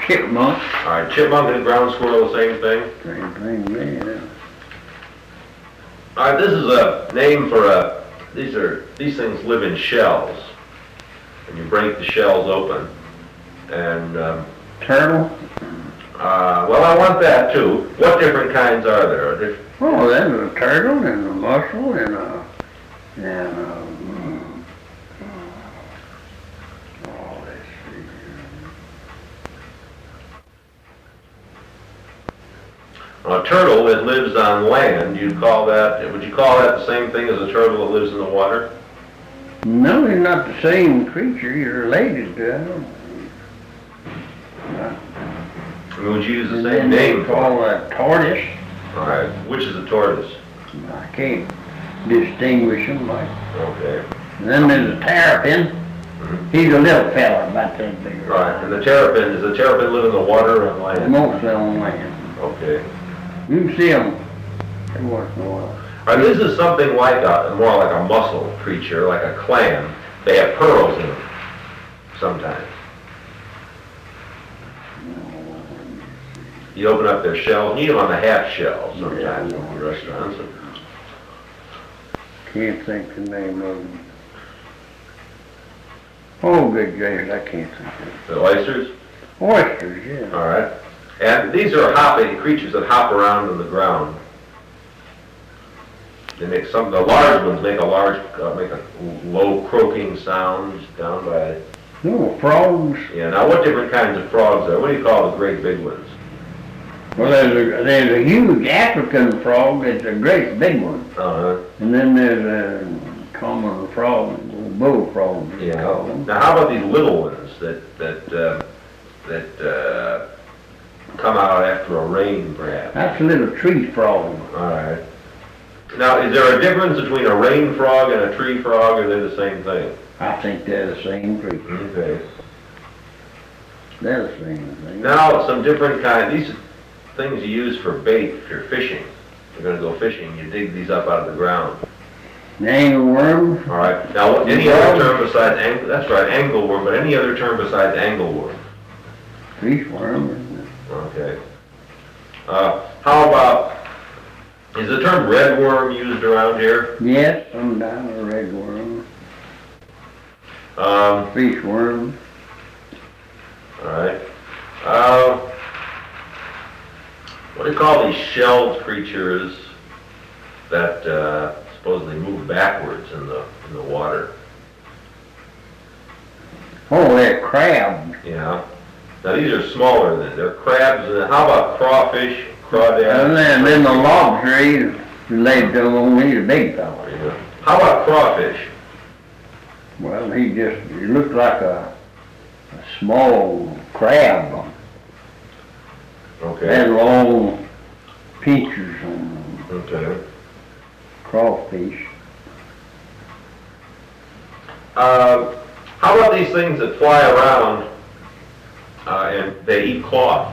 chipmunk. All right, chipmunk and ground squirrel, the same thing. Same thing, yeah. All right, this is a name for these things live in shells, and you break the shells open, and Turtle? well, I want that too. What different kinds are there? Oh, there's a turtle and a mussel and oh, let's see. A turtle that lives on land, would you call that the same thing as a turtle that lives in the water? No, they're not the same creature. You're related to them. I mean, would you use the And same then they name for call it? a tortoise. All right, which is a tortoise? I can't distinguish them. Like. Okay. And then there's a terrapin. He's a little fella, about that big. Right, and does the terrapin live in the water or on land? Mostly on land. Okay. You can see them every once in a while. All right, this is something like more like a mussel creature, like a clam. They have pearls in them sometimes. You open up their shells, you eat them on the half shell sometimes in restaurants. Can't think the name of them. Oh, good gracious, I can't think of it. The oysters? Oysters, yeah. All right. And these are hopping creatures that hop around on the ground. They make the large ones make a low croaking sound down by. No, frogs. Yeah. Now, what different kinds of frogs are? What do you call the great big ones? Well, there's a huge African frog that's a great big one. Uh-huh. And then there's a common frog, bullfrog. Yeah. Call them. Now, how about these little ones that come out after a rain, perhaps? That's a little tree frog. All right. Now, is there a difference between a rain frog and a tree frog, or they're the same thing? I think they're the same creature. Okay. They're the same thing. Now, some different these things you use for bait if you're fishing. If you're going to go fishing, you dig these up out of the ground. Angleworm. All right. Now, any other term besides that's right, angleworm, but any other term besides angleworm? Fishworm. Okay. How about, is the term redworm used around here? Yes, sometimes a redworm. Fishworm. All right. What do you call these shelled creatures that supposedly move backwards in the water? Oh, they're crabs. Yeah. Now these are smaller than they're crabs. How about crawfish, crawdads? And then the lobster, he's related to only the big fella. Yeah. How about crawfish? Well, he looks like a small crab. Okay. And long pinchers on them. Okay. Crawfish. How about these things that fly around and they eat cloth?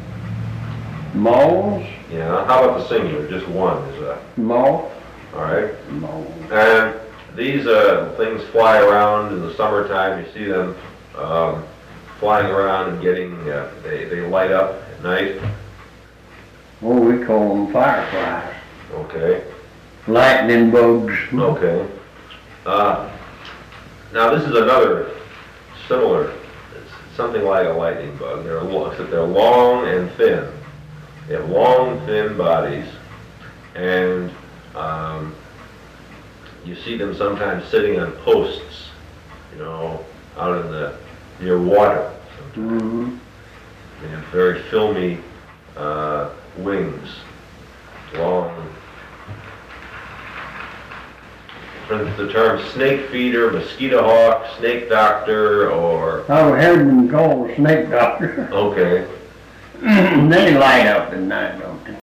Moths. Yeah. How about the singular? Just one is a. Moth. All right. Moth. And these things fly around in the summertime. You see them flying around and getting. They light up at night. Oh, we call them fireflies. Okay. Lightning bugs. Okay. Now this is another similar. It's something like a lightning bug. Except they're long and thin. They have long, thin bodies, and you see them sometimes sitting on posts, out in near water. Mm-hmm. They have very filmy wings, long. For instance, the term snake feeder, mosquito hawk, snake doctor, or. I've heard them called snake doctor. Okay. They light up at night, don't they?